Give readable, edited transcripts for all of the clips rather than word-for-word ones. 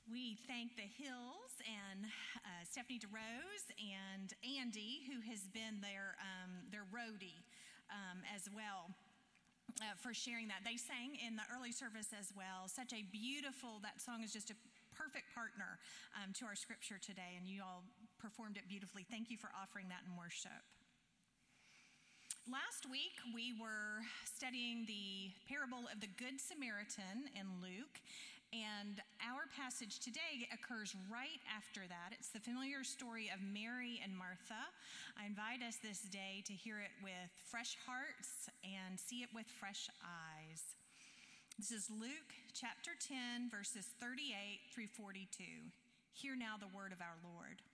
We thank the Hills and Stephanie DeRose and Andy, who has been their roadie as well, for sharing that. They sang in the early service as well. Such a beautiful, that song is just a perfect partner to our scripture today, and you all performed it beautifully. Thank you for offering that in worship. Last week, we were studying the parable of the Good Samaritan in Luke, and our passage today occurs right after that. It's the familiar story of Mary and Martha. I invite us this day to hear it with fresh hearts and see it with fresh eyes. This is Luke chapter 10, verses 38 through 42. Hear now the word of our Lord.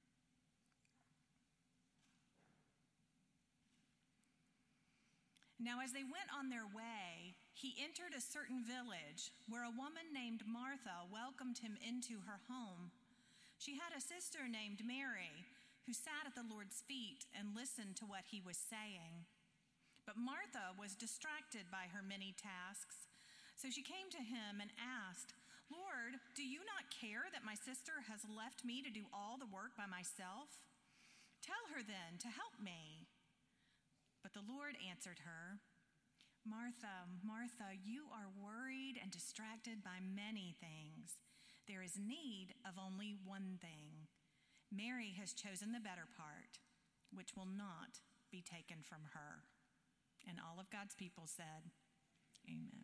Now, as they went on their way, he entered a certain village where a woman named Martha welcomed him into her home. She had a sister named Mary who sat at the Lord's feet and listened to what he was saying. But Martha was distracted by her many tasks. So she came to him and asked, "Lord, do you not care that my sister has left me to do all the work by myself? Tell her then to help me." But the Lord answered her, "Martha, Martha, you are worried and distracted by many things. There is need of only one thing. Mary has chosen the better part, which will not be taken from her." And all of God's people said, Amen.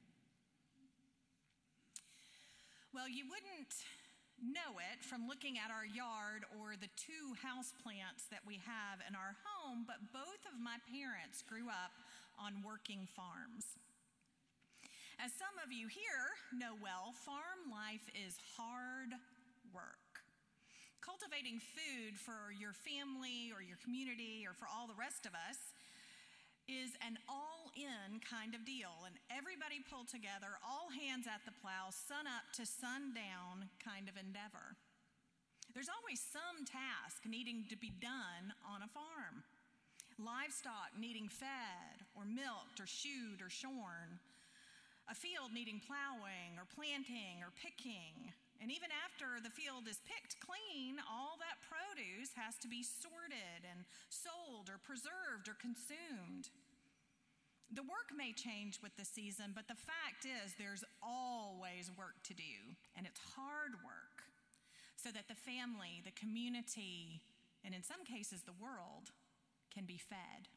Well, you wouldn't know it from looking at our yard or the two houseplants that we have in our home, but both of my parents grew up on working farms. As some of you here know well, farm life is hard work. Cultivating food for your family or your community or for all the rest of us is an all-in kind of deal, and everybody pulled together, all hands at the plow, sun up to sundown kind of endeavor. There's always some task needing to be done on a farm. Livestock needing fed or milked or shoed or shorn. A field needing plowing or planting or picking. And even after the field is picked clean, all that produce has to be sorted and sold or preserved or consumed. The work may change with the season, but the fact is there's always work to do, and it's hard work, so that the family, the community, and in some cases the world can be fed.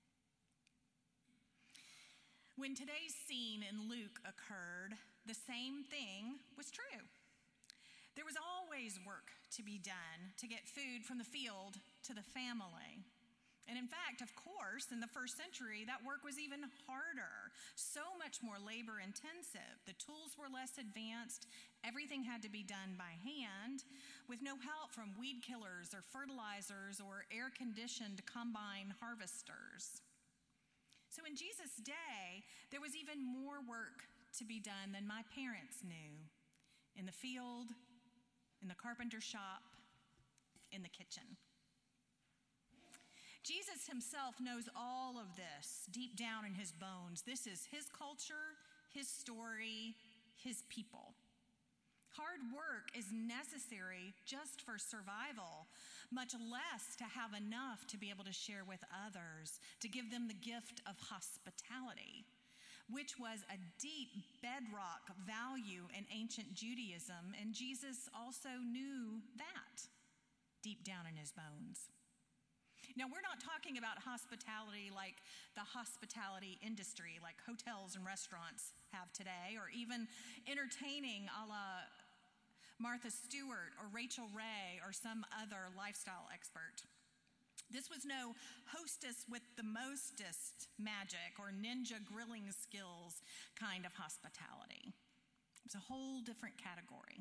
When today's scene in Luke occurred, the same thing was true. There was always work to be done to get food from the field to the family. And in fact, of course, in the first century, that work was even harder, so much more labor intensive. The tools were less advanced. Everything had to be done by hand with no help from weed killers or fertilizers or air-conditioned combine harvesters. So in Jesus' day, there was even more work to be done than my parents knew. In the field, in the carpenter shop, in the kitchen. Jesus himself knows all of this deep down in his bones. This is his culture, his story, his people. Hard work is necessary just for survival, much less to have enough to be able to share with others, to give them the gift of hospitality, which was a deep bedrock value in ancient Judaism, and Jesus also knew that deep down in his bones. Now, we're not talking about hospitality like the hospitality industry, like hotels and restaurants have today, or even entertaining a la Martha Stewart or Rachel Ray or some other lifestyle expert. This was no hostess with the mostest magic or ninja grilling skills kind of hospitality. It was a whole different category.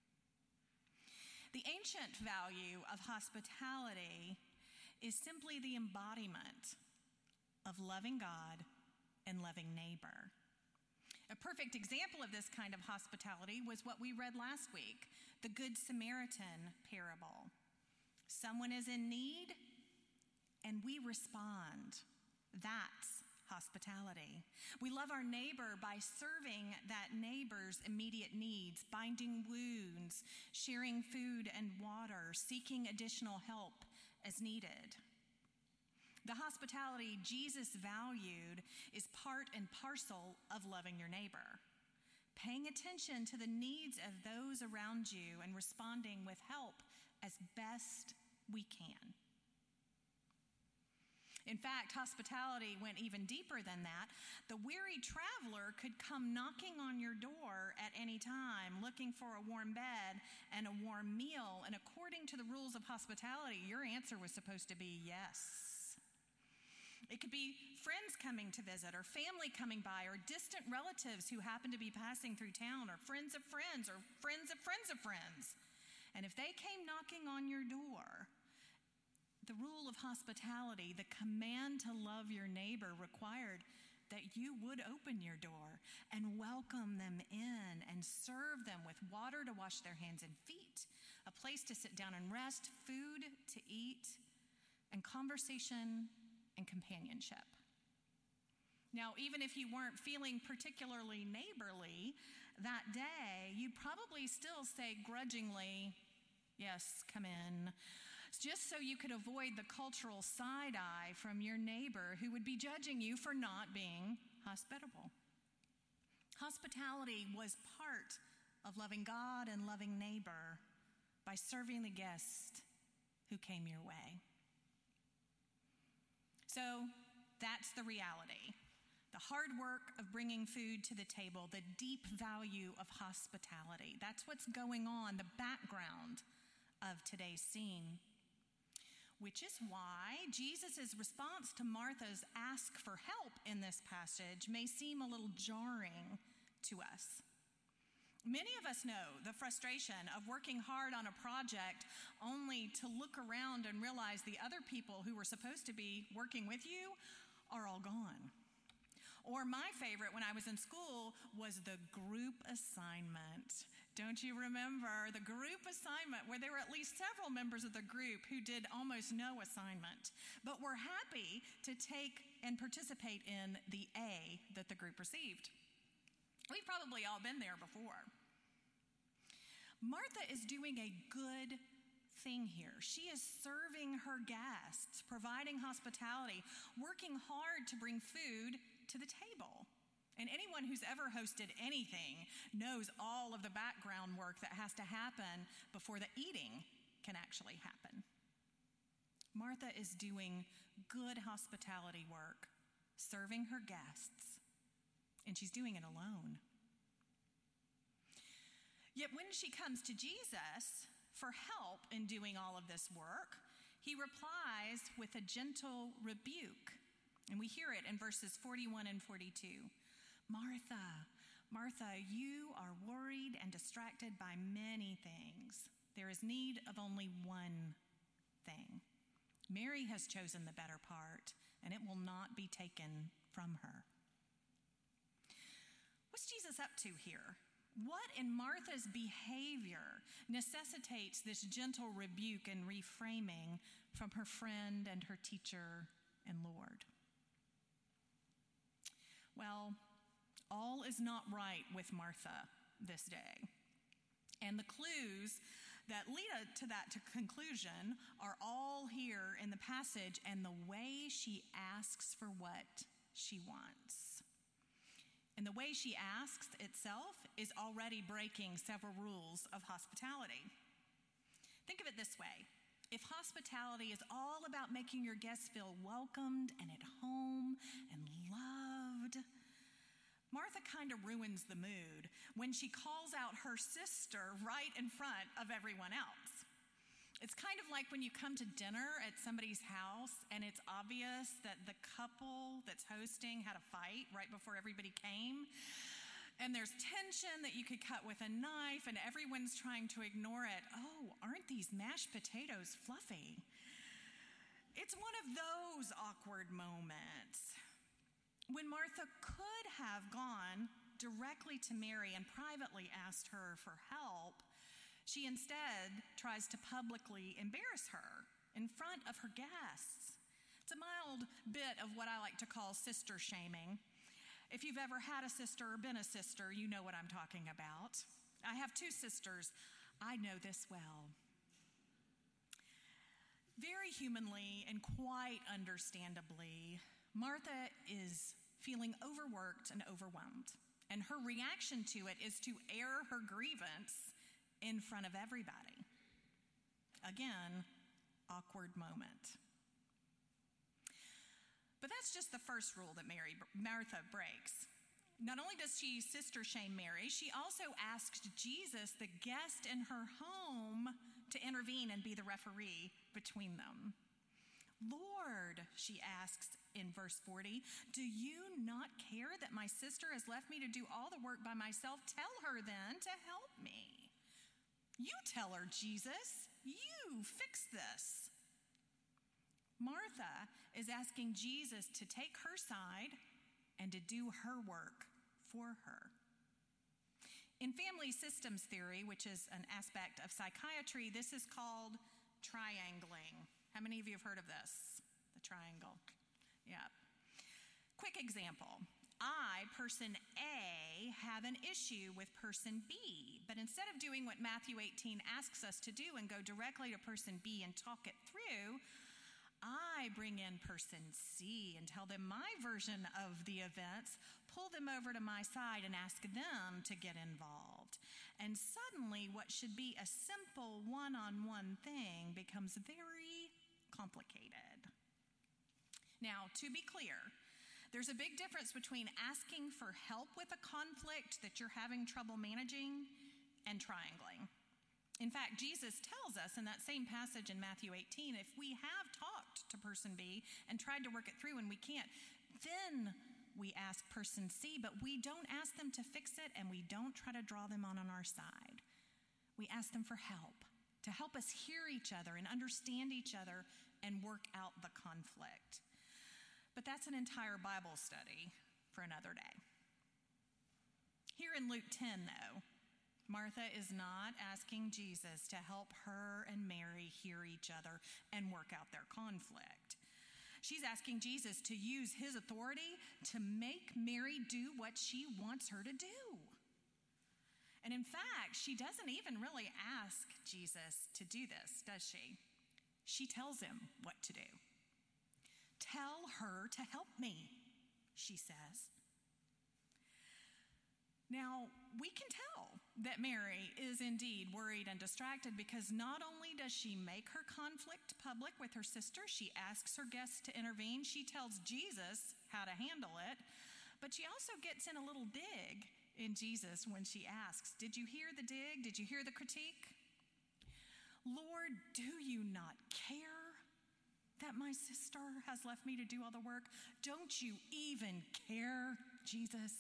The ancient value of hospitality is simply the embodiment of loving God and loving neighbor. A perfect example of this kind of hospitality was what we read last week, the Good Samaritan parable. Someone is in need, and we respond. That's hospitality. We love our neighbor by serving that neighbor's immediate needs, binding wounds, sharing food and water, seeking additional help as needed. The hospitality Jesus valued is part and parcel of loving your neighbor, paying attention to the needs of those around you and responding with help as best we can. In fact, hospitality went even deeper than that. The weary traveler could come knocking on your door at any time, looking for a warm bed and a warm meal. And according to the rules of hospitality, your answer was supposed to be yes. It could be friends coming to visit, or family coming by, or distant relatives who happen to be passing through town, or friends of friends, or friends of friends of friends. And if they came knocking on your door, the rule of hospitality, the command to love your neighbor, required that you would open your door and welcome them in and serve them with water to wash their hands and feet, a place to sit down and rest, food to eat, and conversation and companionship. Now, even if you weren't feeling particularly neighborly that day, you'd probably still say grudgingly, "Yes, come in," just so you could avoid the cultural side eye from your neighbor who would be judging you for not being hospitable. Hospitality was part of loving God and loving neighbor by serving the guest who came your way. So that's the reality. The hard work of bringing food to the table, the deep value of hospitality. That's what's going on, the background of today's scene. Which is why Jesus' response to Martha's ask for help in this passage may seem a little jarring to us. Many of us know the frustration of working hard on a project only to look around and realize the other people who were supposed to be working with you are all gone. Or my favorite when I was in school was the group assignment. Don't you remember the group assignment where there were at least several members of the group who did almost no assignment, but were happy to take and participate in the A that the group received? We've probably all been there before. Martha is doing a good thing here. She is serving her guests, providing hospitality, working hard to bring food to the table. And anyone who's ever hosted anything knows all of the background work that has to happen before the eating can actually happen. Martha is doing good hospitality work, serving her guests, and she's doing it alone. Yet when she comes to Jesus for help in doing all of this work, he replies with a gentle rebuke. And we hear it in verses 41 and 42. "Martha, Martha, you are worried and distracted by many things. There is need of only one thing. Mary has chosen the better part, and it will not be taken from her." What's Jesus up to here? What in Martha's behavior necessitates this gentle rebuke and reframing from her friend and her teacher and Lord? Well, all is not right with Martha this day. And the clues that lead to that conclusion are all here in the passage and the way she asks for what she wants. And the way she asks itself is already breaking several rules of hospitality. Think of it this way. If hospitality is all about making your guests feel welcomed and at home and loved, Martha kind of ruins the mood when she calls out her sister right in front of everyone else. It's kind of like when you come to dinner at somebody's house and it's obvious that the couple that's hosting had a fight right before everybody came. And there's tension that you could cut with a knife and everyone's trying to ignore it. "Oh, aren't these mashed potatoes fluffy?" It's one of those awkward moments. When Martha could have gone directly to Mary and privately asked her for help, she instead tries to publicly embarrass her in front of her guests. It's a mild bit of what I like to call sister shaming. If you've ever had a sister or been a sister, you know what I'm talking about. I have 2 sisters. I know this well. Very humanly and quite understandably, Martha is feeling overworked and overwhelmed. And her reaction to it is to air her grievance in front of everybody. Again, awkward moment. But that's just the first rule that Martha breaks. Not only does she sister shame Mary, she also asked Jesus, the guest in her home, to intervene and be the referee between them. Lord, she asks in verse 40, do you not care that my sister has left me to do all the work by myself? Tell her then to help me. You tell her, Jesus. You fix this. Martha is asking Jesus to take her side and to do her work for her. In family systems theory, which is an aspect of psychiatry, this is called triangling. How many of you have heard of this? The triangle. Yeah. Quick example. I, person A, have an issue with person B, but instead of doing what Matthew 18 asks us to do and go directly to person B and talk it through, I bring in person C and tell them my version of the events, pull them over to my side and ask them to get involved. And suddenly what should be a simple one-on-one thing becomes very complicated. Now, to be clear, there's a big difference between asking for help with a conflict that you're having trouble managing and triangling. In fact, Jesus tells us in that same passage in Matthew 18, if we have talked to person B and tried to work it through and we can't, then we ask person C, but we don't ask them to fix it and we don't try to draw them on our side. We ask them for help, to help us hear each other and understand each other and work out the conflict. But that's an entire Bible study for another day. Here in Luke 10, though, Martha is not asking Jesus to help her and Mary hear each other and work out their conflict. She's asking Jesus to use his authority to make Mary do what she wants her to do. And in fact, she doesn't even really ask Jesus to do this, does she? She tells him what to do. Tell her to help me, she says. Now, we can tell that Mary is indeed worried and distracted because not only does she make her conflict public with her sister, she asks her guests to intervene, she tells Jesus how to handle it, but she also gets in a little dig in Jesus when she asks, did you hear the dig? Did you hear the critique? Lord, do you not care that my sister has left me to do all the work? Don't you even care, Jesus?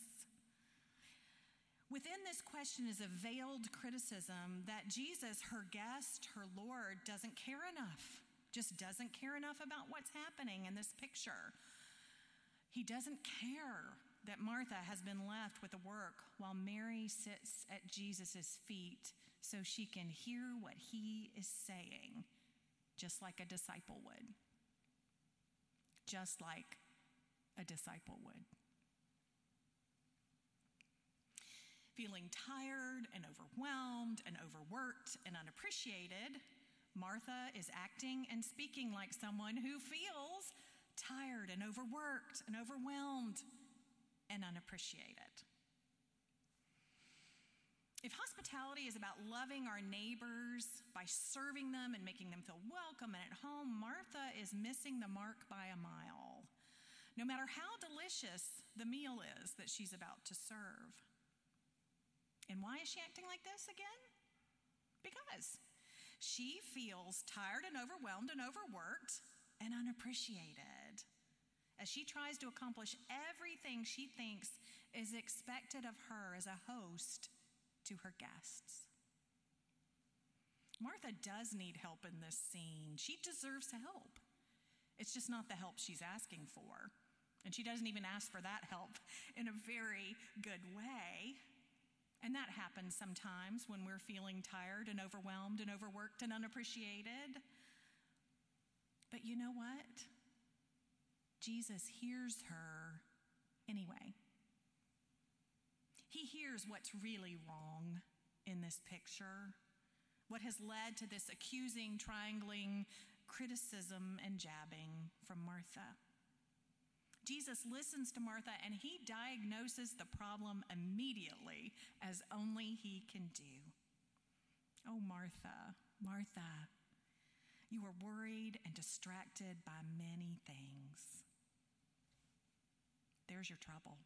Within this question is a veiled criticism that Jesus, her guest, her Lord, doesn't care enough, just doesn't care enough about what's happening in this picture. He doesn't care that Martha has been left with the work while Mary sits at Jesus' feet so she can hear what he is saying, just like a disciple would. Just like a disciple would. Feeling tired and overwhelmed and overworked and unappreciated, Martha is acting and speaking like someone who feels tired and overworked and overwhelmed and unappreciated. If hospitality is about loving our neighbors by serving them and making them feel welcome and at home, Martha is missing the mark by a mile, no matter how delicious the meal is that she's about to serve. And why is she acting like this again? Because she feels tired and overwhelmed and overworked and unappreciated as she tries to accomplish everything she thinks is expected of her as a host to her guests. Martha does need help in this scene. She deserves help. It's just not the help she's asking for. And she doesn't even ask for that help in a very good way. And that happens sometimes when we're feeling tired and overwhelmed and overworked and unappreciated. But you know what? Jesus hears her anyway. He hears what's really wrong in this picture, what has led to this accusing, triangling, criticism, and jabbing from Martha. Jesus listens to Martha, and he diagnoses the problem immediately, as only he can do. Oh, Martha, Martha, you are worried and distracted by many things. There's your trouble.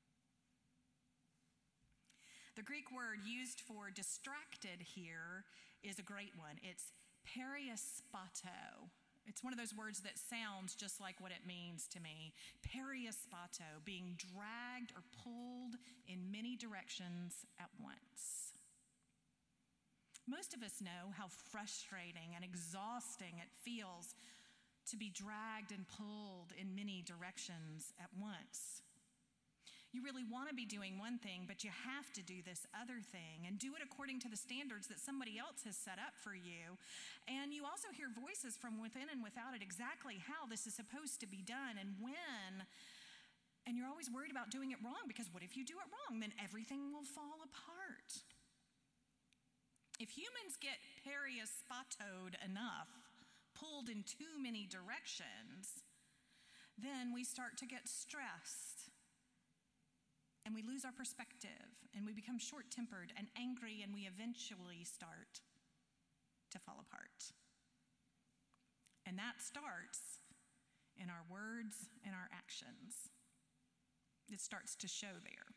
The Greek word used for distracted here is a great one. It's periaspato. It's one of those words that sounds just like what it means to me. Periaspato, being dragged or pulled in many directions at once. Most of us know how frustrating and exhausting it feels to be dragged and pulled in many directions at once. You really want to be doing one thing, but you have to do this other thing and do it according to the standards that somebody else has set up for you. And you also hear voices from within and without it exactly how this is supposed to be done and when. And you're always worried about doing it wrong, because what if you do it wrong? Then everything will fall apart. If humans get periaspatoed enough, pulled in too many directions, then we start to get stressed. And we lose our perspective, and we become short-tempered and angry, and we eventually start to fall apart. And that starts in our words and our actions. It starts to show there.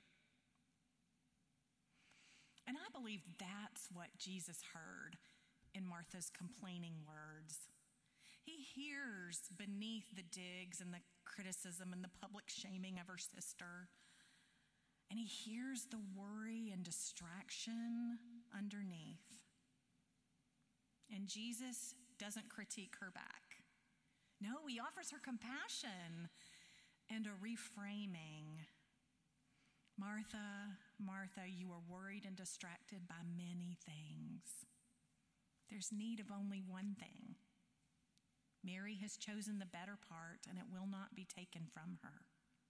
And I believe that's what Jesus heard in Martha's complaining words. He hears beneath the digs and the criticism and the public shaming of her sister. And he hears the worry and distraction underneath. And Jesus doesn't critique her back. No, he offers her compassion and a reframing. Martha, Martha, you are worried and distracted by many things. There's need of only one thing. Mary has chosen the better part, and it will not be taken from her.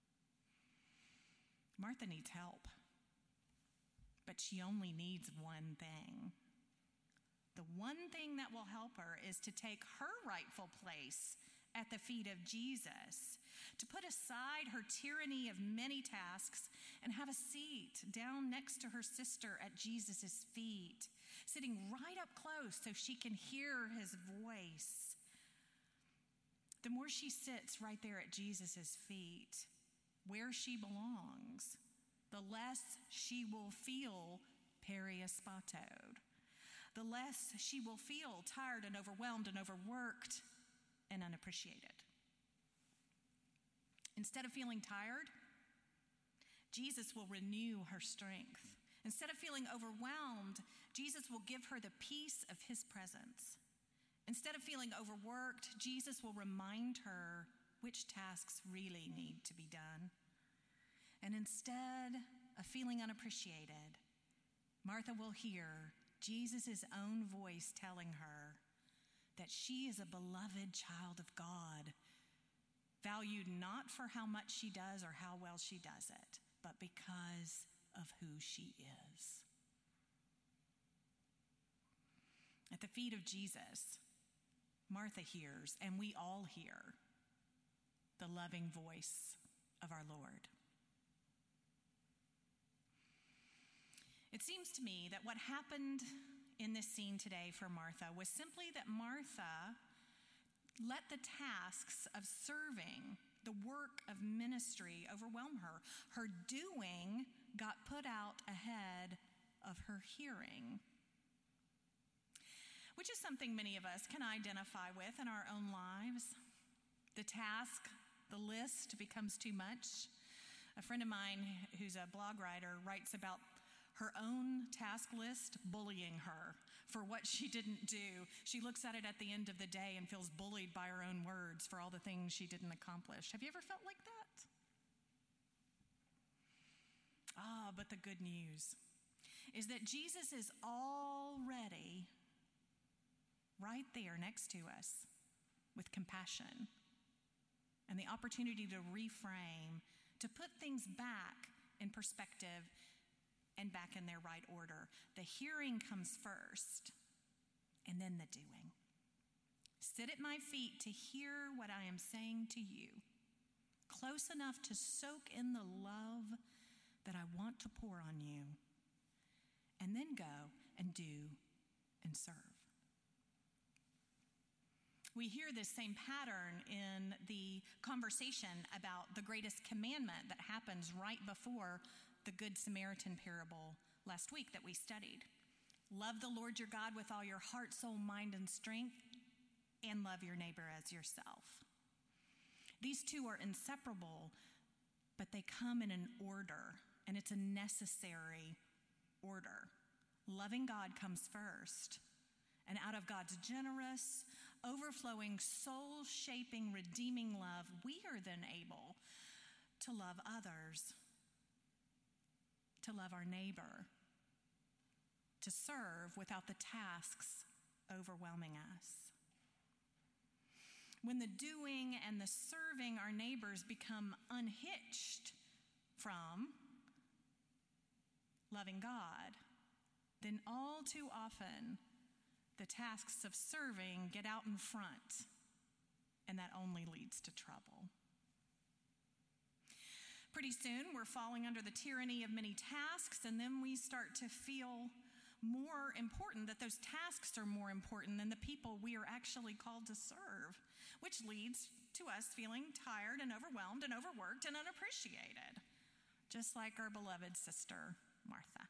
Martha needs help, but she only needs one thing. The one thing that will help her is to take her rightful place at the feet of Jesus, to put aside her tyranny of many tasks and have a seat down next to her sister at Jesus' feet, sitting right up close so she can hear his voice. The more she sits right there at Jesus' feet, where she belongs, the less she will feel periaspatoed. The less she will feel tired and overwhelmed and overworked and unappreciated. Instead of feeling tired, Jesus will renew her strength. Instead of feeling overwhelmed, Jesus will give her the peace of his presence. Instead of feeling overworked, Jesus will remind her which tasks really need to be done. And instead of feeling unappreciated, Martha will hear Jesus' own voice telling her that she is a beloved child of God, valued not for how much she does or how well she does it, but because of who she is. At the feet of Jesus, Martha hears, and we all hear, the loving voice of our Lord. It seems to me that what happened in this scene today for Martha was simply that Martha let the tasks of serving, the work of ministry, overwhelm her. Her doing got put out ahead of her hearing, which is something many of us can identify with in our own lives. The task, the list becomes too much. A friend of mine who's a blog writer writes about her own task list bullying her for what she didn't do. She looks at it at the end of the day and feels bullied by her own words for all the things she didn't accomplish. Have you ever felt like that? But the good news is that Jesus is already right there next to us with compassion and the opportunity to reframe, to put things back in perspective and back in their right order. The hearing comes first, and then the doing. Sit at my feet to hear what I am saying to you, close enough to soak in the love that I want to pour on you, and then go and do and serve. We hear this same pattern in the conversation about the greatest commandment that happens right before the Good Samaritan parable last week that we studied. Love the Lord your God with all your heart, soul, mind, and strength, and love your neighbor as yourself. These two are inseparable, but they come in an order, and it's a necessary order. Loving God comes first, and out of God's generous, overflowing, soul-shaping, redeeming love, we are then able to love others, to love our neighbor, to serve without the tasks overwhelming us. When the doing and the serving our neighbors become unhitched from loving God, then all too often the tasks of serving get out in front, and that only leads to trouble. Pretty soon we're falling under the tyranny of many tasks, and then we start to feel more important, that those tasks are more important than the people we are actually called to serve, which leads to us feeling tired and overwhelmed and overworked and unappreciated, just like our beloved sister Martha.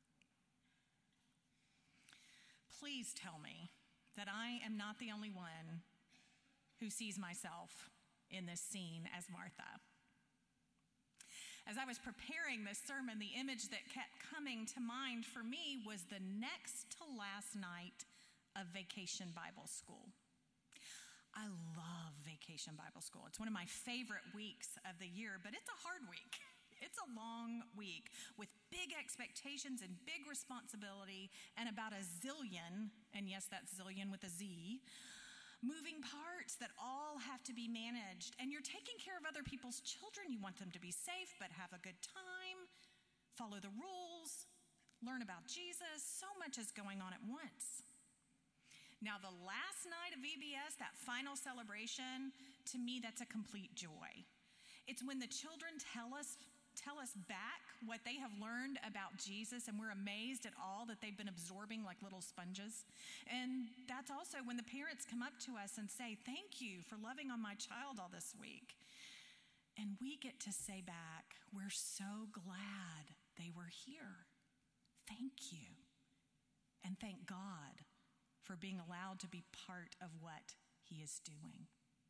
Please tell me that I am not the only one who sees myself in this scene as Martha. As I was preparing this sermon, the image that kept coming to mind for me was the next to last night of Vacation Bible School. I love Vacation Bible School. It's one of my favorite weeks of the year, but it's a hard week. It's a long week with big expectations and big responsibility and about a zillion, and yes, that's zillion with a Z, moving parts that all have to be managed. And you're taking care of other people's children. You want them to be safe but have a good time, follow the rules, learn about Jesus. So much is going on at once. Now, the last night of VBS, that final celebration, to me, that's a complete joy. It's when the children tell us back what they have learned about Jesus, and we're amazed at all that they've been absorbing like little sponges. And that's also when the parents come up to us and say, "Thank you for loving on my child all this week." And we get to say back, "We're so glad they were here. Thank you. And thank God for being allowed to be part of what he is doing."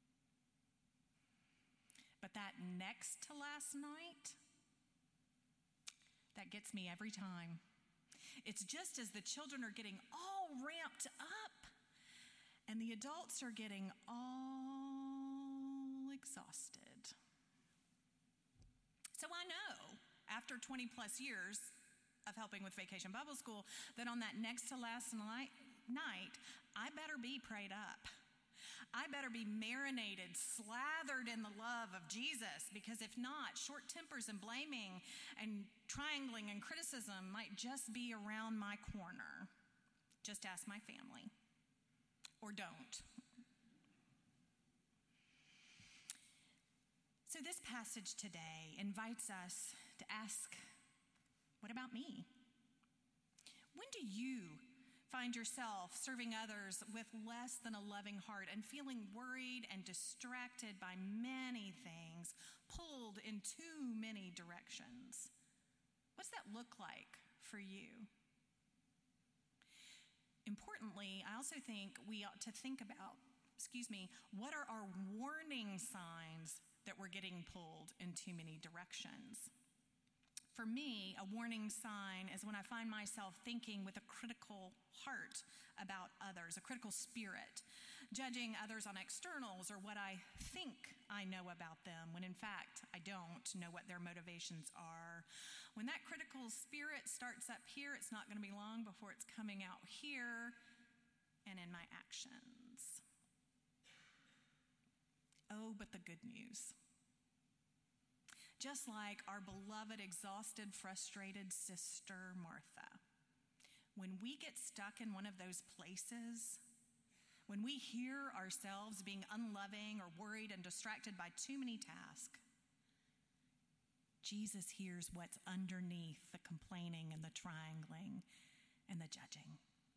But that next to last night, that gets me every time. It's just as the children are getting all ramped up and the adults are getting all exhausted. So I know, after 20 plus years of helping with Vacation Bible School, that on that next to last night, I better be prayed up. I better be marinated, slathered in the love of Jesus, because if not, short tempers and blaming and triangling and criticism might just be around my corner. Just ask my family. Or don't. So this passage today invites us to ask, what about me? When do you find yourself serving others with less than a loving heart and feeling worried and distracted by many things, pulled in too many directions? What's that look like for you? Importantly, I also think we ought to think about, what are our warning signs that we're getting pulled in too many directions? For me, a warning sign is when I find myself thinking with a critical heart about others, a critical spirit, judging others on externals or what I think I know about them, when in fact I don't know what their motivations are. When that critical spirit starts up here, it's not going to be long before it's coming out here and in my actions. Oh, but the good news. Just like our beloved, exhausted, frustrated sister Martha, when we get stuck in one of those places, when we hear ourselves being unloving or worried and distracted by too many tasks, Jesus hears what's underneath the complaining and the triangling and the judging.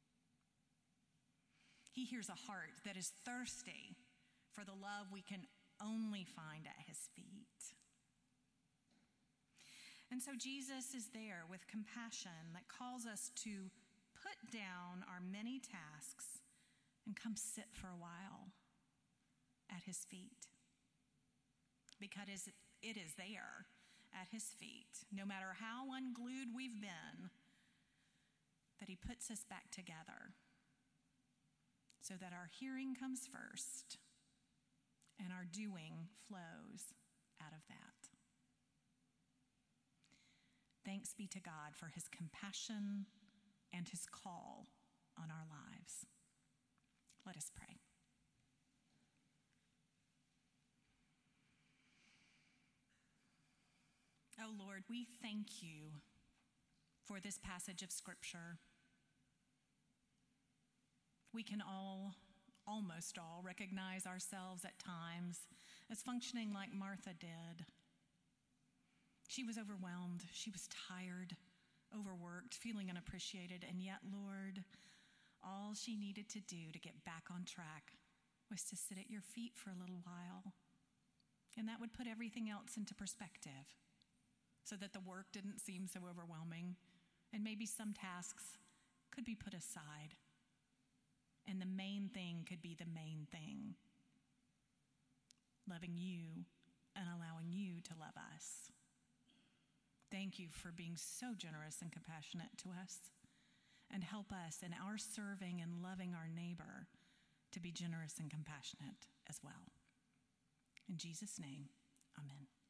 He hears a heart that is thirsty for the love we can only find at his feet. And so Jesus is there with compassion that calls us to put down our many tasks and come sit for a while at his feet. Because it is there at his feet, no matter how unglued we've been, that he puts us back together so that our hearing comes first and our doing flows out of that. Thanks be to God for his compassion and his call on our lives. Let us pray. Oh Lord, we thank you for this passage of Scripture. We can almost all, recognize ourselves at times as functioning like Martha did. She was overwhelmed. She was tired, overworked, feeling unappreciated. And yet, Lord, all she needed to do to get back on track was to sit at your feet for a little while. And that would put everything else into perspective so that the work didn't seem so overwhelming. And maybe some tasks could be put aside. And the main thing could be the main thing. Loving you and allowing you to love us. Thank you for being so generous and compassionate to us. And help us in our serving and loving our neighbor to be generous and compassionate as well. In Jesus' name, amen.